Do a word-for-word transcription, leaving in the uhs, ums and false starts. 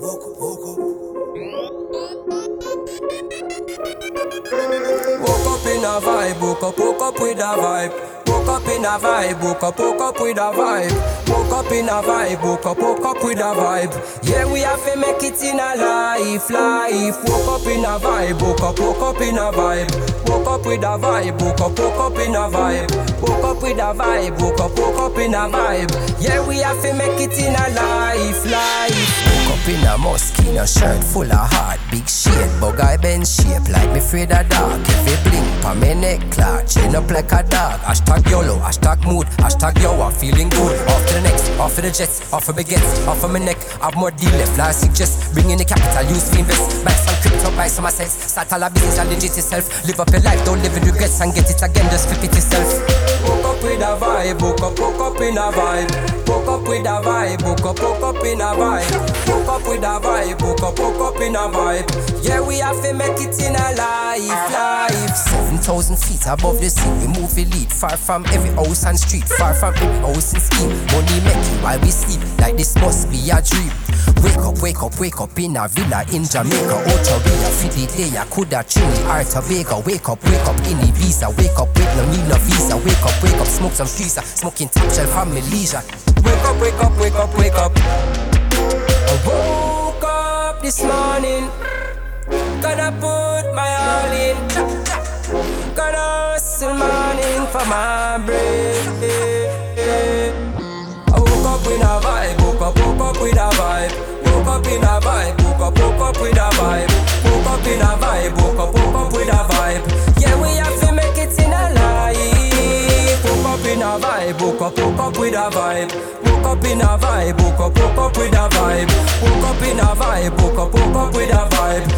woke up, woke up. Woke up in a vibe, woke up, woke up with a vibe. Woke up in a vibe, woke up, woke up with a vibe. Woke up in a vibe, woke up, woke up with a vibe. Yeah, we have to make it in a life, life. Woke up in a vibe, woke up, woke up in a vibe. Woke up with a vibe, woke up, woke up in a vibe. Woke up with a vibe, woke up, woke up in a vibe. Yeah, we have to make it in a life, life. Woke up in a Moschino shirt full of heart, big shade, bug eye bend shape like me afraid of dark. Every blink pa me neck clock, chain up like a dog. Hashtag YOLO, hashtag mood, hashtag yo, I'm feeling good. Off to the next, off for the jets, off for baguettes, off for my neck, have more deal left. Like suggest, bring in the capital, use to invest. Buy some crypto, buy some assets, start all a business and legit yourself. Live up your life, don't live in regrets and get it again, just flip it yourself. Woke up with a vibe, woke up, woke up in a vibe. Woke up with a vibe, woke up, woke up in a vibe. Woke up with a vibe, woke up, woke up in a vibe. Yeah, we have to make it in a life, life. Seven thousand feet above the sea, we move elite. Far from every house and street, far from every house and scheme. Money making while we sleep, like this must be a dream. Wake up, wake up, wake up in a villa in Jamaica. Ocho Villa, Fidi Day, Kuda, Trini, Arta Vega. Wake up, wake up in Ibiza. Wake up, wake no need no visa. Wake up, wake up, smoke some pizza. Smoking top shelf from me leisure. Wake up, wake up, wake up, wake up. I woke up this morning, gonna put my all in. Gonna hustle morning for my brain. I woke up with a vibe, woke up, woke up with a vibe. Woke up in a vibe, woke up, woke up with a vibe. Woke up in a vibe, woke up, woke up with a vibe. Yeah, we have to make it in a life. Woke up in a vibe, woke up, woke up with a vibe. Woke up in a vibe, woke up, woke up with a vibe. Woke up in a vibe, woke up, woke up with a vibe.